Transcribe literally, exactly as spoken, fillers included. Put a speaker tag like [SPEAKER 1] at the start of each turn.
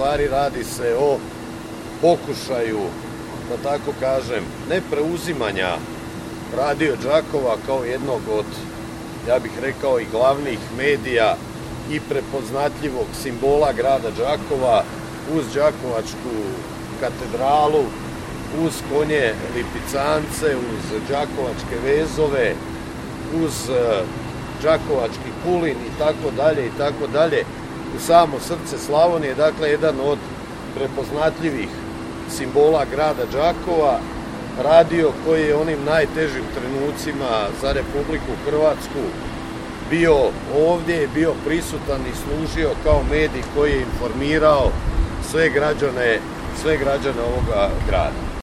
[SPEAKER 1] stvari radi se o pokušaju, da tako kažem, ne preuzimanja Radio Đakova kao jednog od, ja bih rekao, i glavnih medija i prepoznatljivog simbola grada Đakova, uz Đakovačku katedralu, uz konje lipicance, uz đakovačke vezove, uz đakovački kulin i tako dalje i tako dalje, u samo srce Slavonije, dakle jedan od prepoznatljivih simbola grada Đakova, radio koji je onim najtežim trenucima za Republiku Hrvatsku bio ovdje, bio prisutan i služio kao medij koji je informirao sve građane, sve građane ovoga grada.